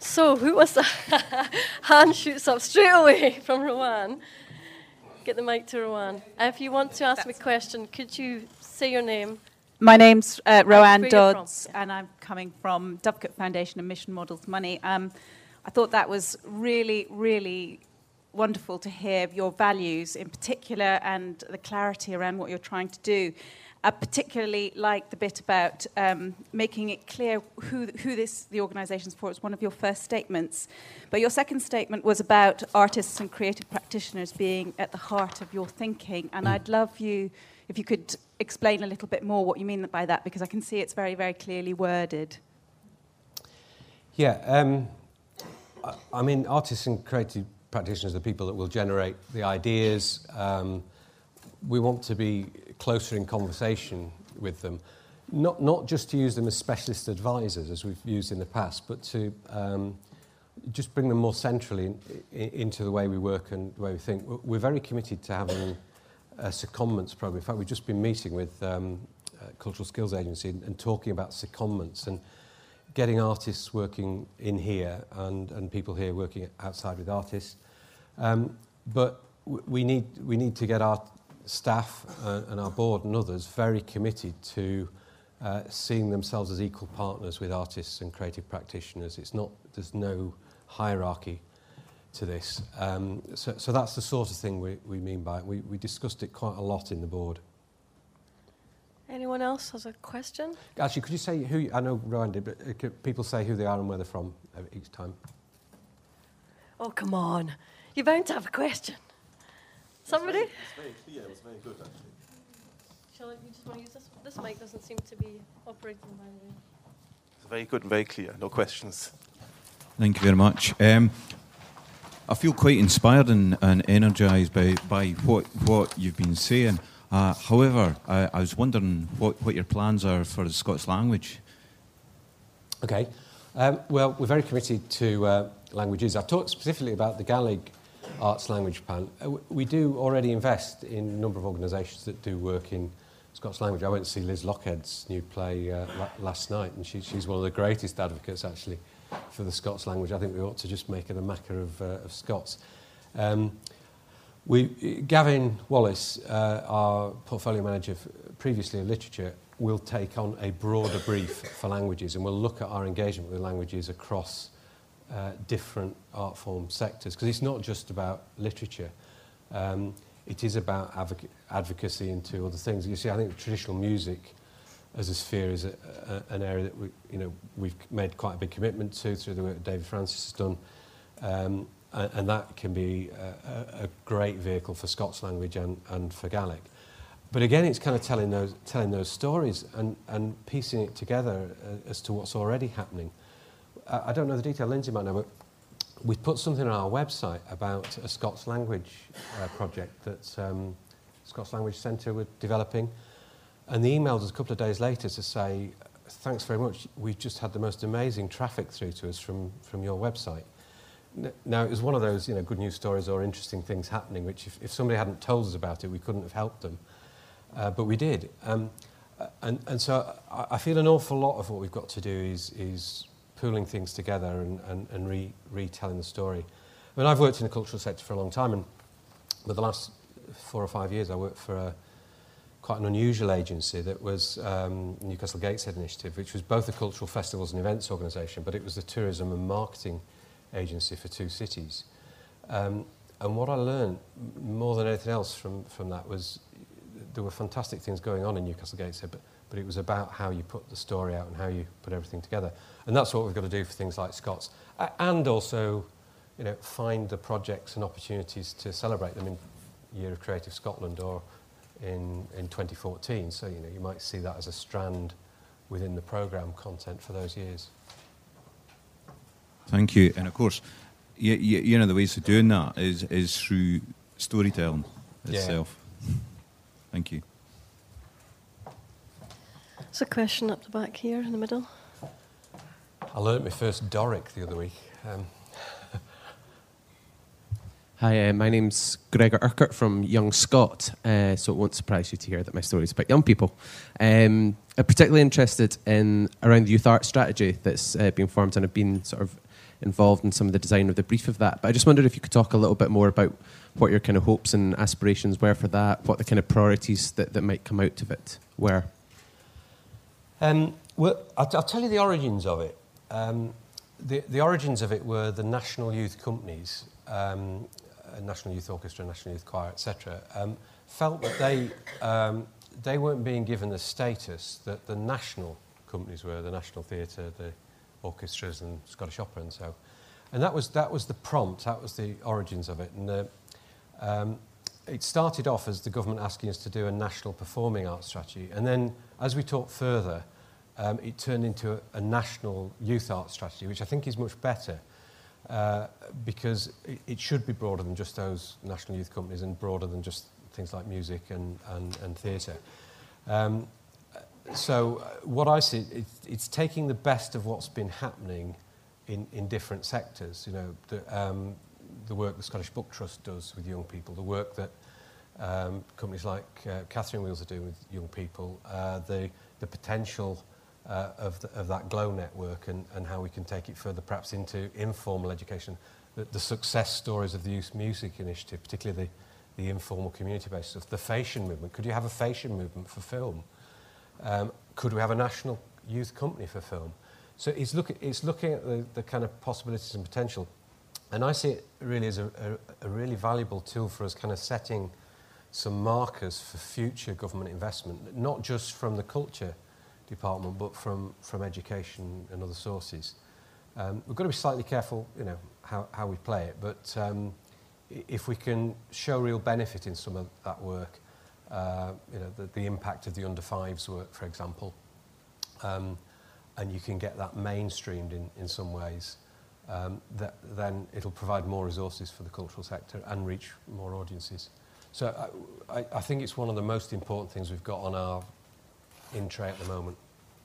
So, who was that? Hand shoots up straight away from Rowan. Get the mic to Rowan. If you want to ask me a question, could you say your name? My name's Rowan where you're Dodds, from, yeah. and I'm coming from Dovecote Foundation and Mission Models Money. I thought that was really, really wonderful to hear your values in particular and the clarity around what you're trying to do. I particularly like the bit about making it clear who the organisation's for. It's one of your first statements. But your second statement was about artists and creative practitioners being at the heart of your thinking. And I'd love you, if you could explain a little bit more what you mean by that, because I can see it's very, very clearly worded. Yeah, I mean, artists and creative practitioners are the people that will generate the ideas. We want to be closer in conversation with them, not just to use them as specialist advisors, as we've used in the past, but to just bring them more centrally into the way we work and the way we think. We're very committed to having a secondments program. In fact, we've just been meeting with Cultural Skills Agency and talking about secondments and getting artists working in here and people here working outside with artists. But we need to get our staff and our board and others very committed to seeing themselves as equal partners with artists and creative practitioners. There's no hierarchy to this. So that's the sort of thing we mean by it. We discussed it quite a lot in the board. Anyone else has a question? Actually, could you say who, I know Rowan did, but could people say who they are and where they're from each time? Oh, come on. You're bound to have a question. Somebody? It's very clear. It was very good, actually. You just want to use this? This mic doesn't seem to be operating by the way. It's very good and very clear. No questions. Thank you very much. I feel quite inspired and energised by what you've been saying. However, I was wondering what your plans are for the Scots language. Okay. Well, we're very committed to languages. I've talked specifically about the Gaelic Arts Language Plan. We do already invest in a number of organisations that do work in Scots language. I went to see Liz Lockhead's new play last night, and she's one of the greatest advocates, actually, for the Scots language. I think we ought to just make it a mecca of Scots. Gavin Wallace, our portfolio manager previously of literature, will take on a broader brief for languages, and we'll look at our engagement with languages across different art form sectors, because it's not just about literature. It is about advocacy into other things. You see, I think traditional music as a sphere is an area that we've made quite a big commitment to through the work that David Francis has done, and that can be a great vehicle for Scots language and for Gaelic. But again, it's kind of telling those stories and piecing it together as to what's already happening. I don't know the detail, Lindsay might know, but we've put something on our website about a Scots language project that Scots Language Centre were developing, and they emailed us a couple of days later to say, thanks very much, we've just had the most amazing traffic through to us from your website. Now, it was one of those good news stories or interesting things happening, which if somebody hadn't told us about it, we couldn't have helped them, but we did. And so I feel an awful lot of what we've got to do is pooling things together and retelling the story. I mean, I've worked in the cultural sector for a long time, but the last 4 or 5 years I worked for quite an unusual agency that was Newcastle Gateshead Initiative, which was both a cultural festivals and events organisation, but it was the tourism and marketing agency for 2 cities. And what I learned more than anything else from that was there were fantastic things going on in Newcastle Gateshead, but it was about how you put the story out and how you put everything together. And that's what we've got to do for things like Scots. And also, find the projects and opportunities to celebrate them in Year of Creative Scotland or in 2014. So, you might see that as a strand within the programme content for those years. Thank you. And of course, the ways of doing that is through storytelling itself. Yeah. Thank you. There's a question up the back here in the middle. I learnt my first Doric the other week. Hi, my name's Gregor Urquhart from Young Scot, so it won't surprise you to hear that my story is about young people. I'm particularly interested in around the youth art strategy that's been formed, and I've been sort of involved in some of the design of the brief of that. But I just wondered if you could talk a little bit more about what your kind of hopes and aspirations were for that, what the kind of priorities that might come out of it were. Well, I'll tell you the origins of it. The origins of it were the National Youth Companies, National Youth Orchestra, National Youth Choir, etc., felt that they weren't being given the status that the national companies were, the National Theatre, the orchestras and Scottish Opera and so. And that was the prompt, that was the origins of it. And it started off as the government asking us to do a national performing arts strategy. And then as we talked further, it turned into a national youth arts strategy, which I think is much better because it should be broader than just those national youth companies and broader than just things like music and theatre. So what I see, it's taking the best of what's been happening in different sectors. You know, the work the Scottish Book Trust does with young people, the work that companies like Catherine Wheels are doing with young people, the potential of that GLOW network and how we can take it further perhaps into informal education, the success stories of the Youth Music Initiative, particularly the informal community-based stuff, the Fashion movement. Could you have a Fashion movement for film? Could we have a national youth company for film? So it's looking at the kind of possibilities and potential. And I see it really as a really valuable tool for us kind of setting some markers for future government investment, not just from the culture department, but from education and other sources. We've got to be slightly careful, you know, how we play it, but if we can show real benefit in some of that work, you know, the impact of the under fives work, for example, and you can get that mainstreamed in some ways, then it'll provide more resources for the cultural sector and reach more audiences. So I think it's one of the most important things we've got on our in-tray at the moment.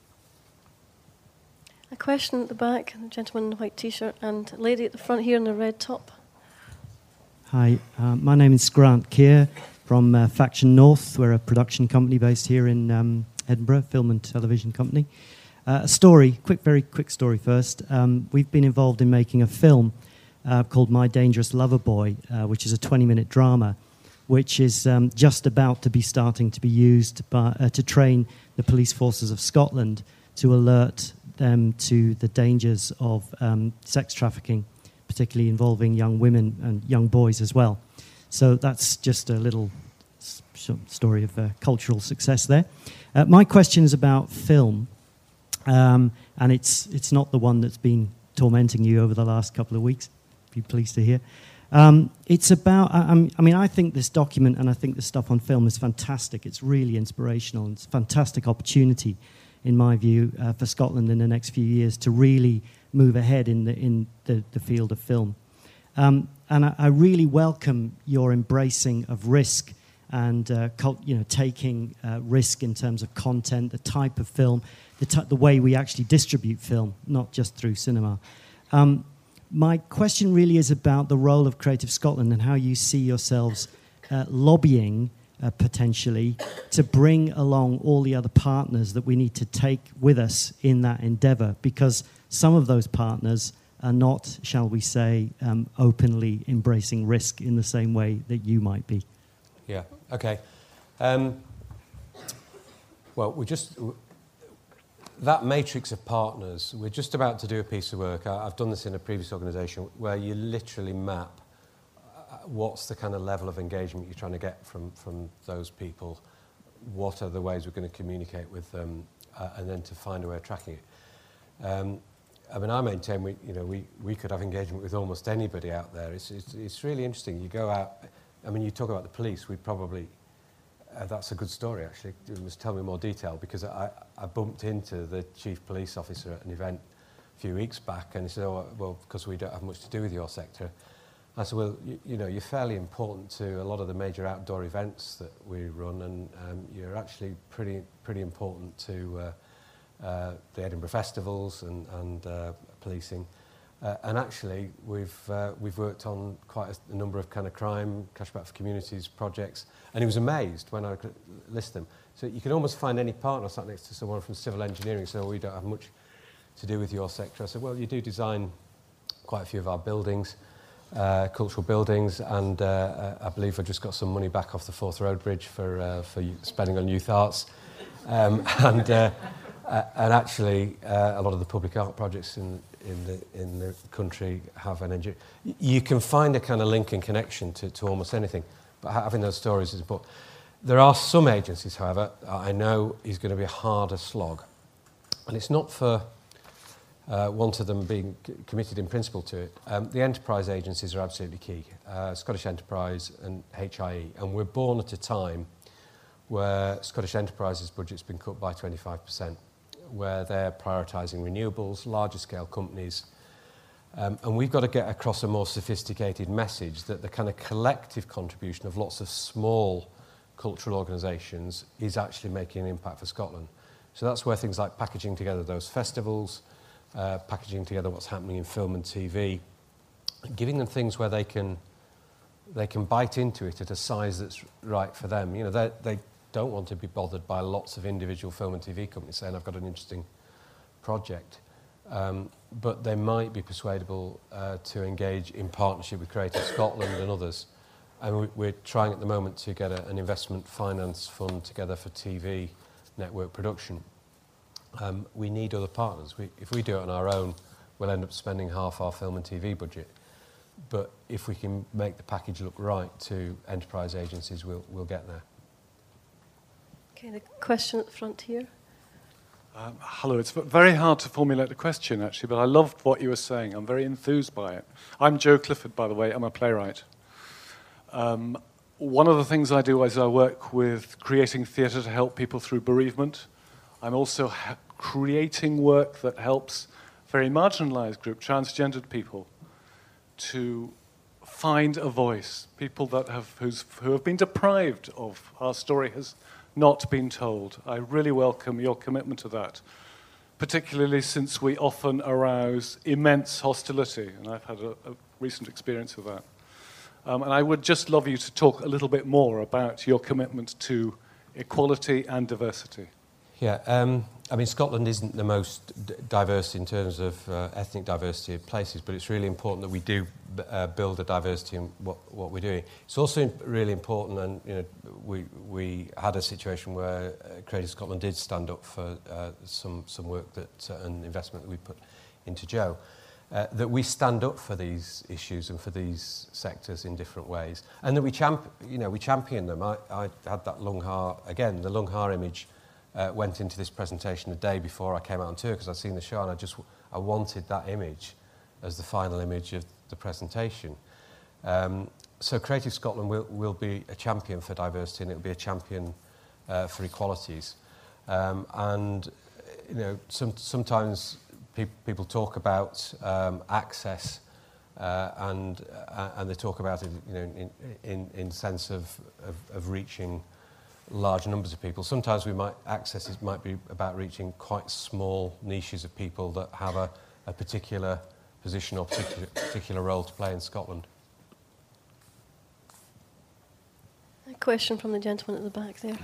A question at the back, the gentleman in the white T-shirt and lady at the front here in the red top. Hi, my name is Grant Keir from Faction North. We're a production company based here in Edinburgh, film and television company. A story, very quick story first. We've been involved in making a film called My Dangerous Lover Boy, which is a 20-minute drama, which is just about to be starting to be used to train the police forces of Scotland to alert them to the dangers of sex trafficking, particularly involving young women and young boys as well. So that's just a little story of cultural success there. My question is about film, and it's not the one that's been tormenting you over the last couple of weeks, be pleased to hear. It's about, I mean, I think this document and I think the stuff on film is fantastic. It's really inspirational. It's a fantastic opportunity, in my view, for Scotland in the next few years to really move ahead in the field of film. And I really welcome your embracing of risk and taking risk in terms of content, the type of film, the way we actually distribute film, not just through cinema. My question really is about the role of Creative Scotland and how you see yourselves lobbying potentially to bring along all the other partners that we need to take with us in that endeavour, because some of those partners are not, shall we say, openly embracing risk in the same way that you might be. Yeah, okay. Well, that matrix of partners, we're just about to do a piece of work. I've done this in a previous organisation where you literally map what's the kind of level of engagement you're trying to get from those people, what are the ways we're going to communicate with them, and then to find a way of tracking it. I mean, I maintain we could have engagement with almost anybody out there. It's really interesting. You go out, I mean, you talk about the police, we probably, that's a good story actually. You must tell me more detail, because I bumped into the chief police officer at an event a few weeks back and he said, oh, well, because we don't have much to do with your sector. I said, well, you're fairly important to a lot of the major outdoor events that we run, and you're actually pretty important to the Edinburgh festivals and policing. And actually, we've worked on quite a number of kind of crime, Cashback for Communities projects, and he was amazed when I list them. So you can almost find any partner sat next to someone from civil engineering, so we don't have much to do with your sector. I said, well, you do design quite a few of our buildings, cultural buildings, and I believe I just got some money back off the Forth Road Bridge for spending on youth arts. And actually, a lot of the public art projects in the country have an NGO. You can find a kind of link and connection to almost anything, but having those stories is important. There are some agencies, however, I know is going to be a harder slog. And it's not for want of them being committed in principle to it. The enterprise agencies are absolutely key. Scottish Enterprise and HIE. And we're born at a time where Scottish Enterprise's budget's been cut by 25%, where they're prioritising renewables, larger scale companies. And we've got to get across a more sophisticated message that the kind of collective contribution of lots of small cultural organisations is actually making an impact for Scotland. So that's where things like packaging together those festivals, packaging together what's happening in film and TV, giving them things where they can bite into it at a size that's right for them. You know, they don't want to be bothered by lots of individual film and TV companies saying, I've got an interesting project. But they might be persuadable to engage in partnership with Creative Scotland and others. And we're trying at the moment to get an investment finance fund together for TV network production. We need other partners. If we do it on our own, we'll end up spending half our film and TV budget. But if we can make the package look right to enterprise agencies, we'll get there. Okay, the question at the front here. Hello, it's very hard to formulate a question, actually, but I loved what you were saying. I'm very enthused by it. I'm Joe Clifford, by the way. I'm a playwright. One of the things I do is I work with creating theatre to help people through bereavement. I'm also creating work that helps very marginalised groups, transgendered people, to find a voice. People that who have been deprived of. Our story has not been told. I really welcome your commitment to that, particularly since we often arouse immense hostility, and I've had a recent experience of that. And I would just love you to talk a little bit more about your commitment to equality and diversity. Yeah, I mean, Scotland isn't the most diverse in terms of ethnic diversity of places, but it's really important that we do build a diversity in what we're doing. It's also really important, and you know, we had a situation where Creative Scotland did stand up for some work that and investment that we put into Joe. That we stand up for these issues and for these sectors in different ways, and that we champion them. I had that Lungha again. The Lungha image went into this presentation a day before I came out on tour because I'd seen the show, and I wanted that image as the final image of the presentation. So Creative Scotland will be a champion for diversity, and it will be a champion for equalities. And you know, sometimes people talk about access, and they talk about it, you know, in sense of reaching large numbers of people. Sometimes access might be about reaching quite small niches of people that have a particular position or particular role to play in Scotland. A question from the gentleman at the back there.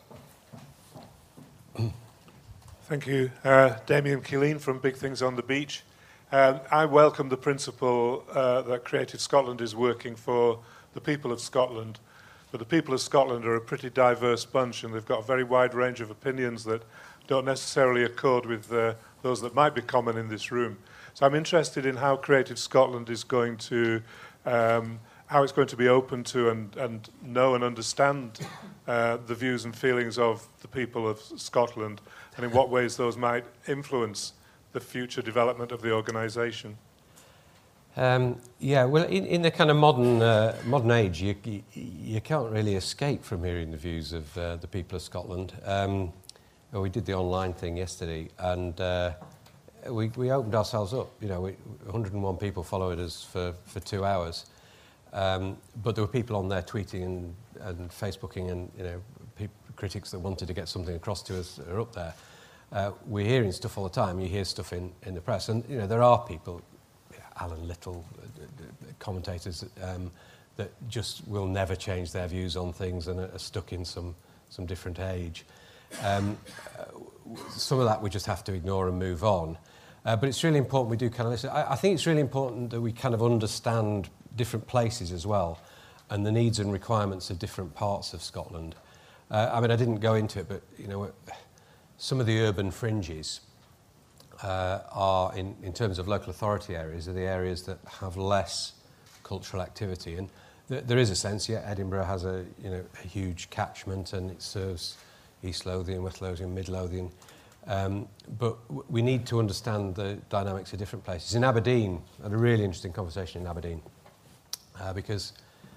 Thank you. Damien Killeen from Big Things on the Beach. I welcome the principle that Creative Scotland is working for the people of Scotland. But the people of Scotland are a pretty diverse bunch, and they've got a very wide range of opinions that don't necessarily accord with those that might be common in this room. So I'm interested in how Creative Scotland is going to, how it's going to be open to and know and understand the views and feelings of the people of Scotland, and in what ways those might influence the future development of the organisation. Yeah, well, in the kind of modern age, you can't really escape from hearing the views of the people of Scotland. We did the online thing yesterday, and we opened ourselves up. You know, 101 people followed us for 2 hours, but there were people on there tweeting and Facebooking, and you know, critics that wanted to get something across to us are up there. We're hearing stuff all the time. You hear stuff in the press, and you know, there are people. Alan Little, commentators that just will never change their views on things and are stuck in some different age. Some of that we just have to ignore and move on. But it's really important we do kind of listen. I think it's really important that we kind of understand different places as well, and the needs and requirements of different parts of Scotland. I mean, I didn't go into it, but you know, some of the urban fringes are, in terms of local authority areas, are the areas that have less cultural activity. And there is a sense, yeah, Edinburgh has a huge catchment, and it serves East Lothian, West Lothian, Mid Lothian. But we need to understand the dynamics of different places. In Aberdeen, I had a really interesting conversation in Aberdeen, because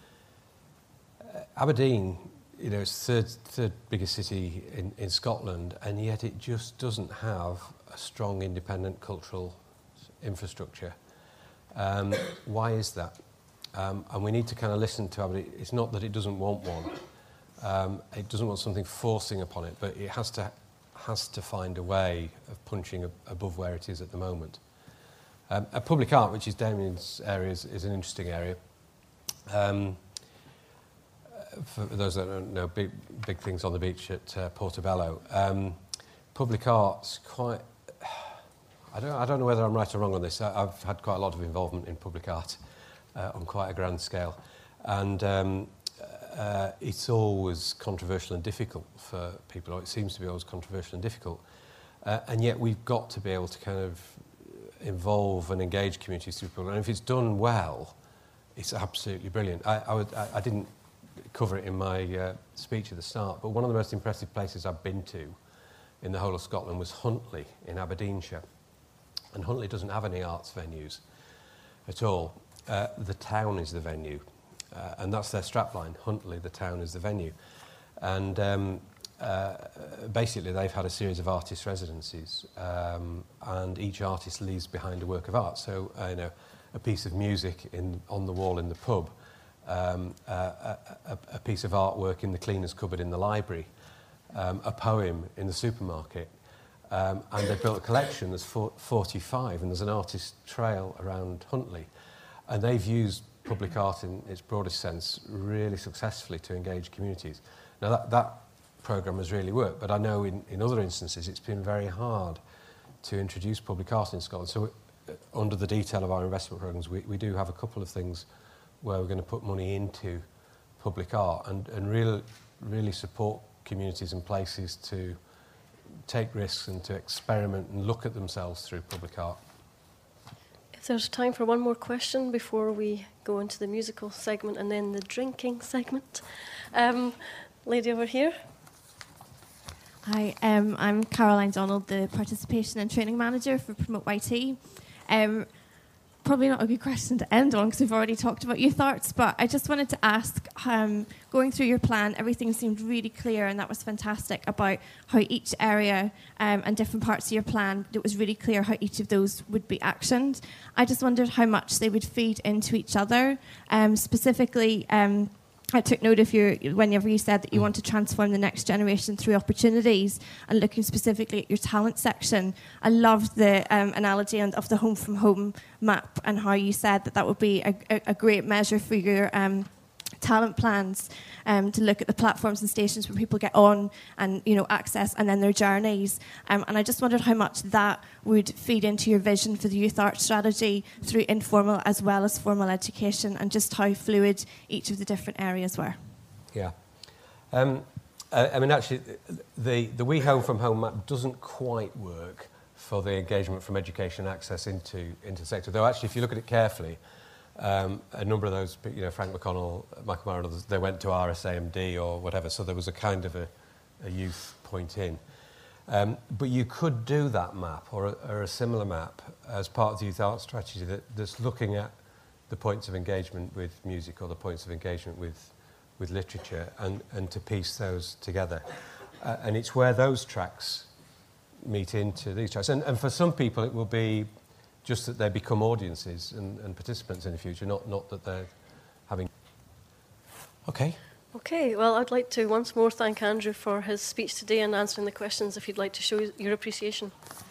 Aberdeen, you know, it's the third biggest city in Scotland, and yet it just doesn't have a strong independent cultural infrastructure. Why is that? And we need to kind of listen to Aberdeen. It's not that it doesn't want one. It doesn't want something forcing upon it, but it has to find a way of punching above where it is at the moment. Public art, which is Damien's area, is an interesting area. For those that don't know, big things on the beach at Portobello. Public art's quite... I don't know whether I'm right or wrong on this. I've had quite a lot of involvement in public art on quite a grand scale. And it's always controversial and difficult for people, or it seems to be always controversial and difficult. And yet we've got to be able to kind of involve and engage communities through people. And if it's done well, it's absolutely brilliant. I didn't cover it in my speech at the start, but one of the most impressive places I've been to in the whole of Scotland was Huntly in Aberdeenshire. And Huntly doesn't have any arts venues at all. The town is the venue, and that's their strapline. Huntly, the town is the venue. And basically they've had a series of artist residencies, and each artist leaves behind a work of art. So, a piece of music on the wall in the pub, a piece of artwork in the cleaner's cupboard in the library, a poem in the supermarket, and they've built a collection. There's 45, and there's an artist trail around Huntly. And they've used public art in its broadest sense really successfully to engage communities. Now that programme has really worked, but I know in other instances it's been very hard to introduce public art in Scotland. So under the detail of our investment programmes, we do have a couple of things where we're going to put money into public art and really support communities and places to take risks and to experiment and look at themselves through public art. If there's time for one more question before we go into the musical segment and then the drinking segment. Lady over here. Hi, I'm Caroline Donald, the Participation and Training Manager for Promote YT. Probably not a good question to end on because we've already talked about youth arts, but I just wanted to ask, going through your plan, everything seemed really clear, and that was fantastic about how each area and different parts of your plan, it was really clear how each of those would be actioned. I just wondered how much they would feed into each other. Specifically, I took note of whenever you said that you want to transform the next generation through opportunities and looking specifically at your talent section. I loved the analogy of the Home from Home map and how you said that would be a great measure for your talent plans, to look at the platforms and stations where people get on and access and then their journeys. And I just wondered how much that would feed into your vision for the youth arts strategy through informal as well as formal education, and just how fluid each of the different areas were. Yeah. I mean, actually, the We Home from Home map doesn't quite work for the engagement from education access into the sector. Though, actually, if you look at it carefully, a number of those, Frank McConnell, Michael Maher and others, they went to RSAMD or whatever, so there was a kind of a youth point in. But you could do that map or a similar map as part of the youth art strategy that's looking at the points of engagement with music or the points of engagement with literature and to piece those together. And it's where those tracks meet into these tracks. And for some people it will be just that they become audiences and participants in the future, not that they're having... Okay. Okay, well, I'd like to once more thank Andrew for his speech today and answering the questions if you'd like to show your appreciation.